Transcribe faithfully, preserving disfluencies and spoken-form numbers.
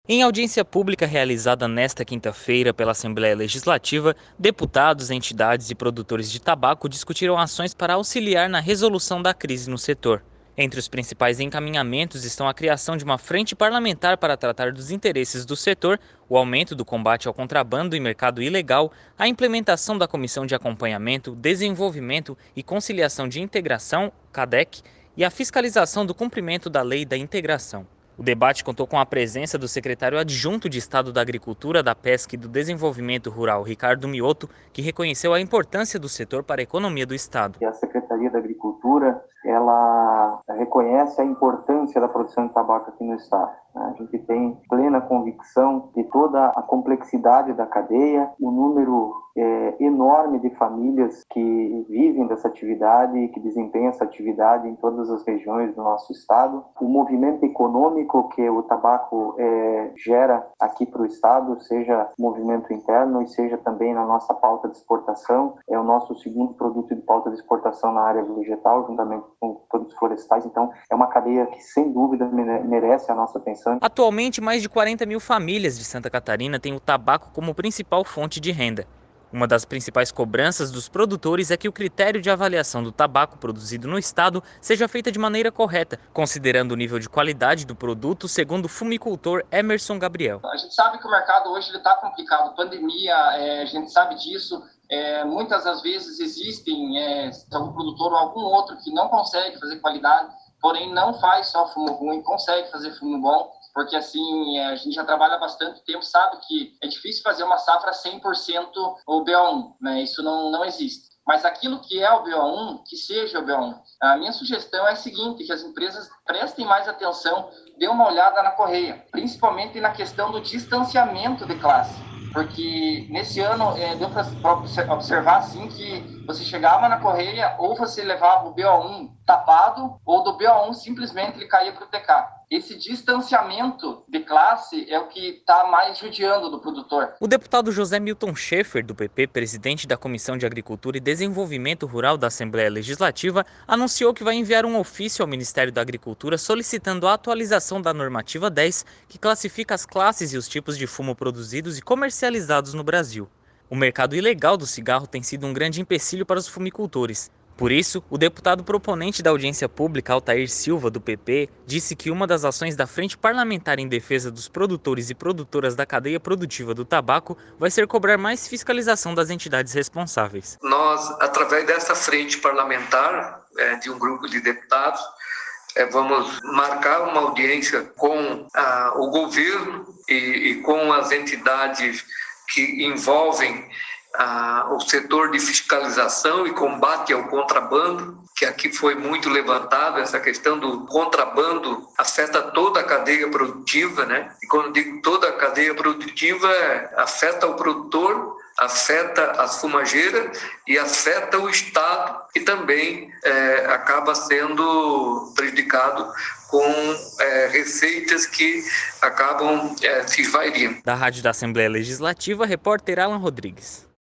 Em audiência pública realizada nesta quinta-feira pela Assembleia Legislativa, deputados, entidades e produtores de tabaco discutiram ações para auxiliar na resolução da crise no setor. Entre os principais encaminhamentos estão a criação de uma frente parlamentar para tratar dos interesses do setor, o aumento do combate ao contrabando e mercado ilegal, a implementação da Comissão de Acompanhamento, Desenvolvimento e Conciliação de Integração, CADEC, e a fiscalização do cumprimento da Lei da Integração. O debate contou com a presença do secretário adjunto de Estado da Agricultura, da Pesca e do Desenvolvimento Rural, Ricardo Mioto, que reconheceu a importância do setor para a economia do Estado. A Secretaria da Agricultura, ela reconhece a importância da produção de tabaco aqui no Estado. A gente tem plena convicção de toda a complexidade da cadeia, o número é, enorme de famílias que vivem dessa atividade e que desempenham essa atividade em todas as regiões do nosso Estado, o movimento econômico que o tabaco é, gera aqui para o Estado, seja movimento interno e seja também na nossa pauta de exportação, é o nosso segundo produto de pauta de exportação na área vegetal, juntamente com produtos florestais. Então, é uma cadeia que, sem dúvida, merece a nossa atenção. Atualmente, mais de quarenta mil famílias de Santa Catarina têm o tabaco como principal fonte de renda. Uma das principais cobranças dos produtores é que o critério de avaliação do tabaco produzido no estado seja feita de maneira correta, considerando o nível de qualidade do produto, segundo o fumicultor Emerson Gabriel. A gente sabe que o mercado hoje está complicado, pandemia, é, a gente sabe disso. É, muitas das vezes existem é, algum produtor ou algum outro que não consegue fazer qualidade, porém não faz só fumo ruim, consegue fazer fumo bom, porque assim, a gente já trabalha há bastante tempo, sabe que é difícil fazer uma safra cem por cento o B O um, né? Isso não, não existe. Mas aquilo que é o B O um, que seja o B O um. A minha sugestão é a seguinte, que as empresas prestem mais atenção, dê uma olhada na correia, principalmente na questão do distanciamento de classe. Porque nesse ano é, deu para observar assim que você chegava na correia ou você levava o B O um tapado ou do B O um simplesmente ele caía para o T K. Esse distanciamento de classe é o que está mais judiando do produtor. O deputado José Milton Schaefer, do P P, presidente da Comissão de Agricultura e Desenvolvimento Rural da Assembleia Legislativa, anunciou que vai enviar um ofício ao Ministério da Agricultura solicitando a atualização da normativa dez, que classifica as classes e os tipos de fumo produzidos e comercializados no Brasil. O mercado ilegal do cigarro tem sido um grande empecilho para os fumicultores. Por isso, o deputado proponente da audiência pública, Altair Silva, do P P, disse que uma das ações da Frente Parlamentar em defesa dos produtores e produtoras da cadeia produtiva do tabaco vai ser cobrar mais fiscalização das entidades responsáveis. Nós, através dessa frente parlamentar, é, de um grupo de deputados, é, vamos marcar uma audiência com ah, o governo e, e com as entidades que envolvem Ah, o setor de fiscalização e combate ao contrabando, que aqui foi muito levantado, essa questão do contrabando afeta toda a cadeia produtiva, né? E quando digo toda a cadeia produtiva, afeta o produtor, afeta as fumageiras e afeta o Estado, que também é, acaba sendo prejudicado com é, receitas que acabam é, se esvairindo. Da Rádio da Assembleia Legislativa, repórter Alan Rodrigues.